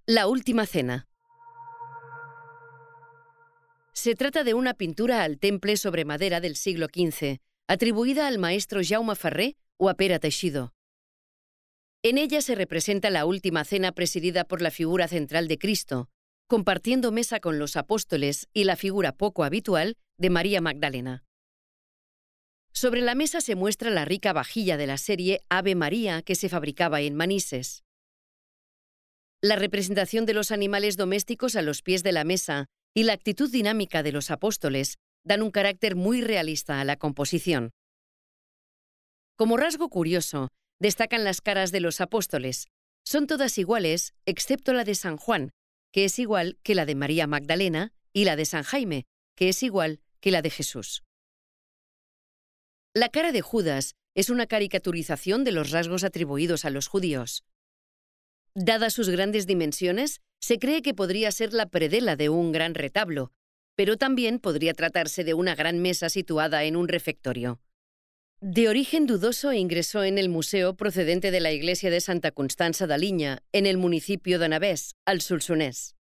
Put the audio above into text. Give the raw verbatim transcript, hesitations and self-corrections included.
La última cena. Se trata de una pintura al temple sobre madera del siglo quince, atribuida al maestro Jaume Ferrer o a Pere Teixidor. En ella se representa la última cena presidida por la figura central de Cristo, compartiendo mesa con los apóstoles y la figura poco habitual de María Magdalena. Sobre la mesa se muestra la rica vajilla de la serie Ave María que se fabricaba en Manises. La representación de los animales domésticos a los pies de la mesa y la actitud dinámica de los apóstoles dan un carácter muy realista a la composición. Como rasgo curioso, destacan las caras de los apóstoles. Son todas iguales, excepto la de San Juan, que es igual que la de María Magdalena, y la de San Jaime, que es igual que la de Jesús. La cara de Judas es una caricaturización de los rasgos atribuidos a los judíos. Dadas sus grandes dimensiones, se cree que podría ser la predela de un gran retablo, pero también podría tratarse de una gran mesa situada en un refectorio. De origen dudoso, ingresó en el museo procedente de la iglesia de Santa Constança de Linya, en el municipio de Navès, al Solsonès.